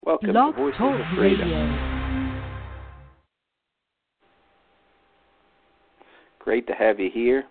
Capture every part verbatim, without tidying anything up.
Welcome Blog to Voices Talk of Freedom. Radio. Great to have you here.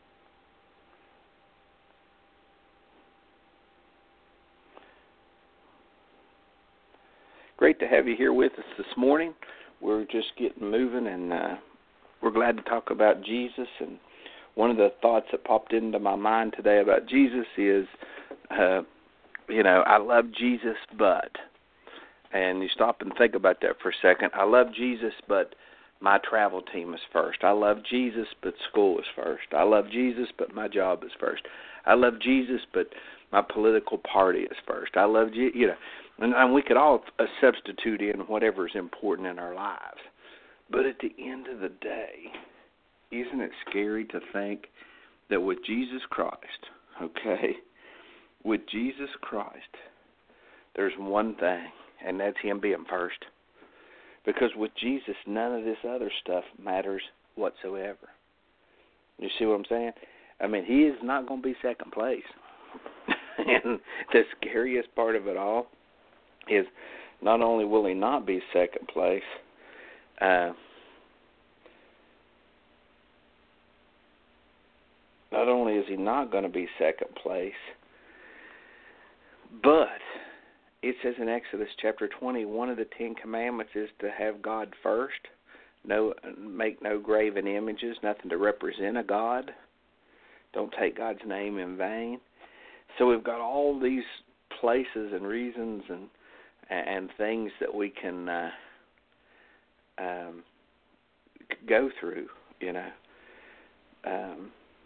Great to have you here with us this morning. We're just getting moving, and uh, we're glad to talk about Jesus. And one of the thoughts that popped into my mind today about Jesus is, uh, you know, I love Jesus, but... And you stop and think about that for a second. I love Jesus, but my travel team is first. I love Jesus, but school is first. I love Jesus, but my job is first. I love Jesus, but my political party is first. I love Jesus, you know, and, and we could all uh, substitute in whatever is important in our lives. But at the end of the day, isn't it scary to think that with Jesus Christ, okay, with Jesus Christ, there's one thing, and that's Him being first. Because with Jesus, none of this other stuff matters whatsoever. You see what I'm saying? I mean, He is not going to be second place. And the scariest part of it all is not only will He not be second place, uh, not only is He not going to be second place, but it says in Exodus chapter twenty, one of the Ten Commandments is to have God first, no, make no graven images, nothing to represent a God. Don't take God's name in vain. So we've got all these places and reasons and and things that we can uh, um, go through, you know. Um,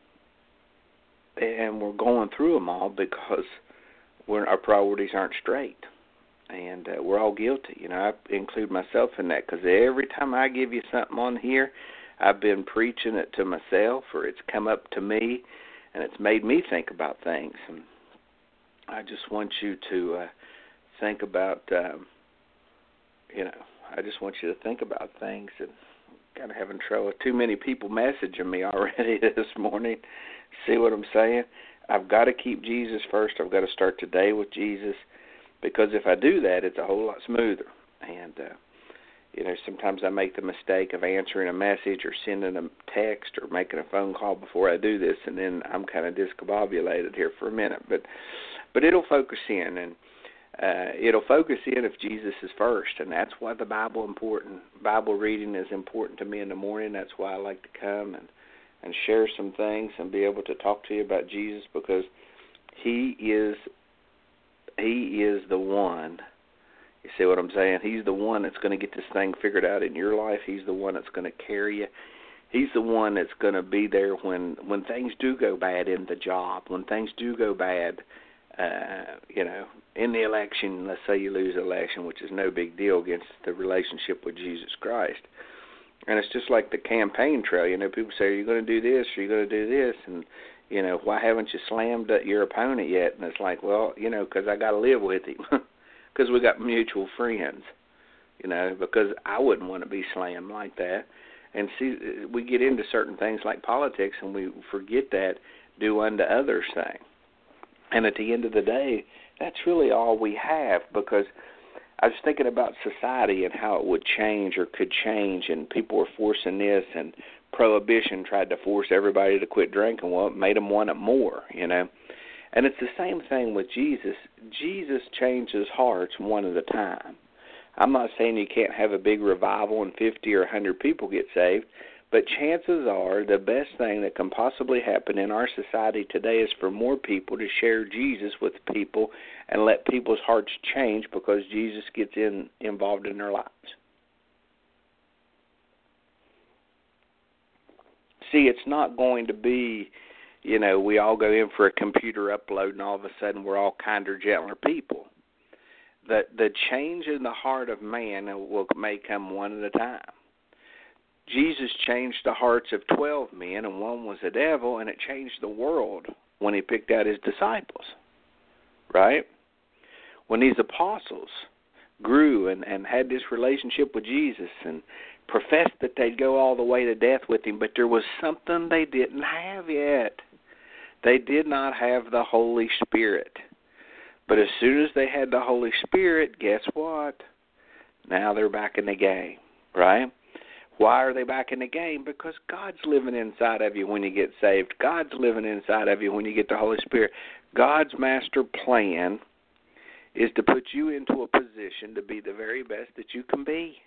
and we're going through them all because We're, our priorities aren't straight, and uh, we're all guilty. You know, I include myself in that because every time I give you something on here, I've been preaching it to myself, or it's come up to me, and it's made me think about things. And I just want you to uh, think about, um, you know, I just want you to think about things. And kind of having trouble with too many people messaging me already this morning. See what I'm saying? I've got to keep Jesus first. I've got to start today with Jesus, because if I do that, it's a whole lot smoother. And, uh, you know, sometimes I make the mistake of answering a message or sending a text or making a phone call before I do this, and then I'm kind of discombobulated here for a minute. But but it'll focus in, and uh, it'll focus in if Jesus is first, and that's why the Bible important. Bible reading is important to me in the morning. That's why I like to come and and share some things and be able to talk to you about Jesus, because he is he is the one. You see what I'm saying? He's the one that's going to get this thing figured out in your life. He's the one that's going to carry you. He's the one that's going to be there when, when things do go bad in the job, when things do go bad, uh, you know, in the election. Let's say you lose the election, which is no big deal against the relationship with Jesus Christ. And it's just like the campaign trail. You know, people say, are you going to do this, or are you going to do this? And, you know, why haven't you slammed your opponent yet? And it's like, well, you know, because I got to live with him. Because we got mutual friends, you know, because I wouldn't want to be slammed like that. And see, we get into certain things like politics, and we forget that do unto others thing. And at the end of the day, that's really all we have, because I was thinking about society and how it would change or could change, and people were forcing this, and Prohibition tried to force everybody to quit drinking. Well, it made them want it more, you know. And it's the same thing with Jesus. Jesus changes hearts one at a time. I'm not saying you can't have a big revival and fifty or one hundred people get saved, but chances are the best thing that can possibly happen in our society today is for more people to share Jesus with people and let people's hearts change, because Jesus gets in involved in their lives. See, it's not going to be, you know, we all go in for a computer upload and all of a sudden we're all kinder, gentler people. The, the change in the heart of man will may come one at a time. Jesus changed the hearts of twelve men, and one was a devil, and it changed the world when he picked out his disciples, right? When these apostles grew and, and had this relationship with Jesus and professed that they'd go all the way to death with him, but there was something they didn't have yet. They did not have the Holy Spirit. But as soon as they had the Holy Spirit, guess what? Now they're back in the game, right? Why are they back in the game? Because God's living inside of you when you get saved. God's living inside of you when you get the Holy Spirit. God's master plan is to put you into a position to be the very best that you can be.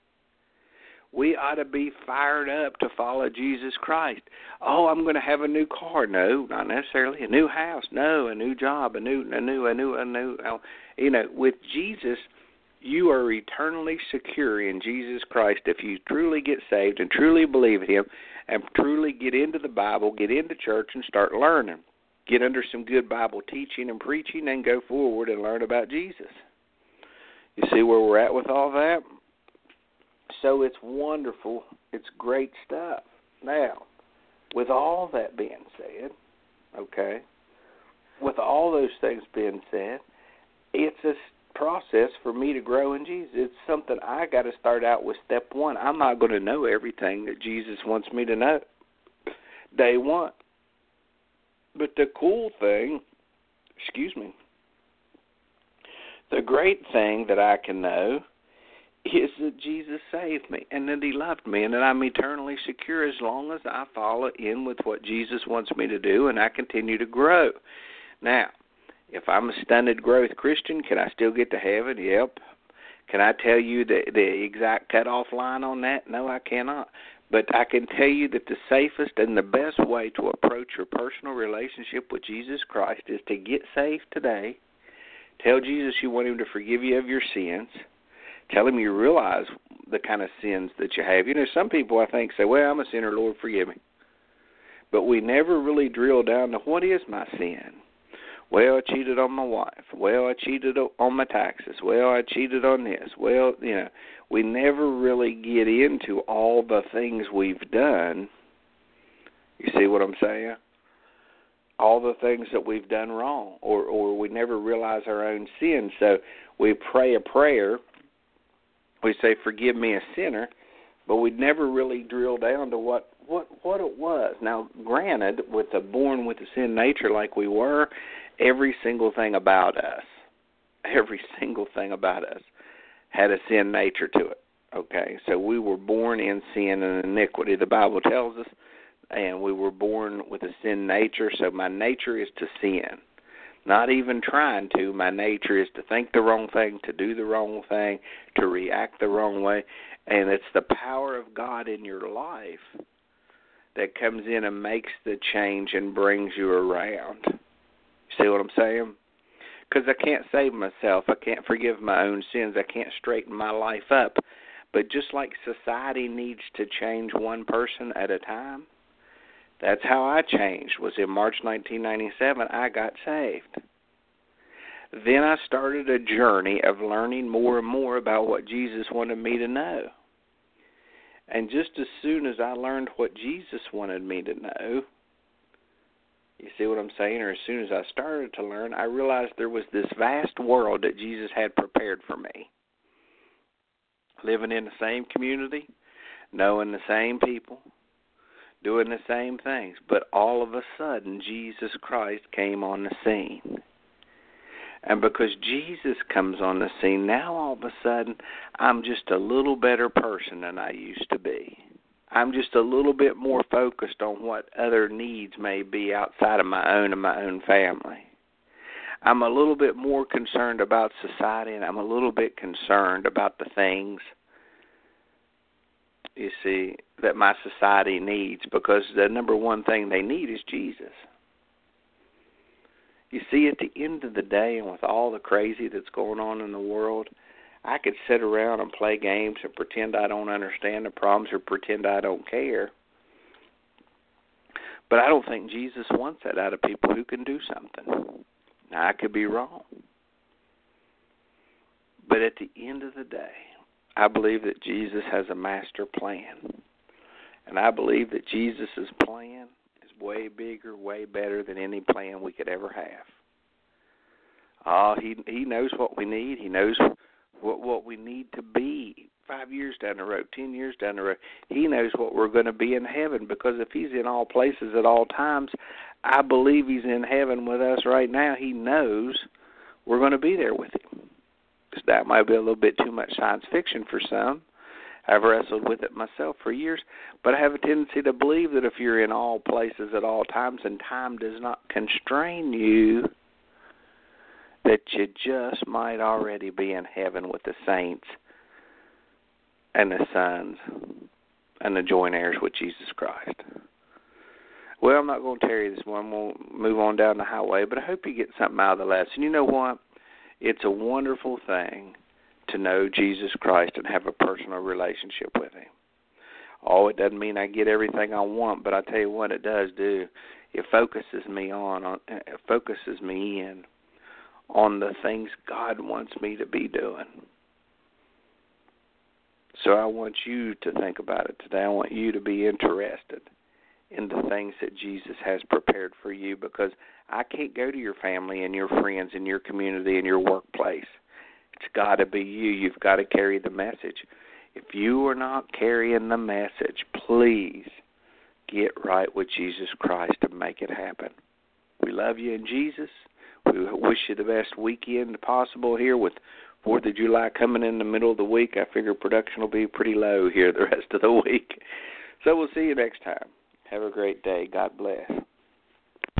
We ought to be fired up to follow Jesus Christ. Oh, I'm going to have a new car. No, not necessarily. A new house. No, a new job. A new, a new, a new, a new. You know, with Jesus, you are eternally secure in Jesus Christ if you truly get saved and truly believe in Him and truly get into the Bible, get into church and start learning. Get under some good Bible teaching and preaching and go forward and learn about Jesus. You see where we're at with all that? So it's wonderful. It's great stuff. Now, with all that being said, okay, with all those things being said, it's a process for me to grow in Jesus. It's something I got to start out with step one. I'm not going to know everything that Jesus wants me to know day one. But the cool thing, excuse me, the great thing that I can know is that Jesus saved me and that He loved me and that I'm eternally secure as long as I follow in with what Jesus wants me to do and I continue to grow. Now, if I'm a stunted growth Christian, can I still get to heaven? Yep. Can I tell you the, the exact cutoff line on that? No, I cannot. But I can tell you that the safest and the best way to approach your personal relationship with Jesus Christ is to get saved today. Tell Jesus you want Him to forgive you of your sins. Tell Him you realize the kind of sins that you have. You know, some people, I think, say, well, I'm a sinner, Lord, forgive me. But we never really drill down to what is my sin. Well, I cheated on my wife. Well, I cheated on my taxes. Well, I cheated on this. Well, you know, we never really get into all the things we've done. You see what I'm saying? All the things that we've done wrong, or, or we never realize our own sins. So we pray a prayer. We say, forgive me a sinner, but we never really drill down to what, what, what it was. Now, granted, with a born with a sin nature like we were, every single thing about us, every single thing about us had a sin nature to it, okay? So we were born in sin and iniquity, the Bible tells us, and we were born with a sin nature, so my nature is to sin. Not even trying to. My nature is to think the wrong thing, to do the wrong thing, to react the wrong way. And it's the power of God in your life that comes in and makes the change and brings you around. See what I'm saying? Because I can't save myself. I can't forgive my own sins. I can't straighten my life up. But just like society needs to change one person at a time, that's how I changed, was in March nineteen ninety-seven, I got saved. Then I started a journey of learning more and more about what Jesus wanted me to know. And just as soon as I learned what Jesus wanted me to know, you see what I'm saying? Or as soon as I started to learn, I realized there was this vast world that Jesus had prepared for me. Living in the same community, knowing the same people, doing the same things. But all of a sudden, Jesus Christ came on the scene. And because Jesus comes on the scene, now all of a sudden, I'm just a little better person than I used to be. I'm just a little bit more focused on what other needs may be outside of my own and my own family. I'm a little bit more concerned about society, and I'm a little bit concerned about the things, you see, that my society needs, because the number one thing they need is Jesus. You see, at the end of the day, and with all the crazy that's going on in the world, I could sit around and play games and pretend I don't understand the problems or pretend I don't care. But I don't think Jesus wants that out of people who can do something. Now, I could be wrong. But at the end of the day, I believe that Jesus has a master plan. And I believe that Jesus' plan is way bigger, way better than any plan we could ever have. Oh, he he knows what we need. He knows what, what we need to be five years down the road, ten years down the road. He knows what we're going to be in heaven, because if he's in all places at all times, I believe he's in heaven with us right now. He knows we're going to be there with him. That might be a little bit too much science fiction for some. I've wrestled with it myself for years, but I have a tendency to believe that if you're in all places at all times and time does not constrain you, that you just might already be in heaven with the saints and the sons and the joint heirs with Jesus Christ. Well, I'm not going to tarry this morning. We'll move on down the highway, but I hope you get something out of the lesson. You know what? It's a wonderful thing to know Jesus Christ and have a personal relationship with him. Oh, it doesn't mean I get everything I want, but I tell you what it does do. It focuses me on, on it focuses me in on the things God wants me to be doing. So I want you to think about it today. I want you to be interested in the things that Jesus has prepared for you, because I can't go to your family and your friends and your community and your workplace. It's got to be you. You've got to carry the message. If you are not carrying the message, please get right with Jesus Christ and make it happen. We love you in Jesus. We wish you the best weekend possible here with fourth of July coming in the middle of the week. I figure production will be pretty low here the rest of the week. So we'll see you next time. Have a great day. God bless.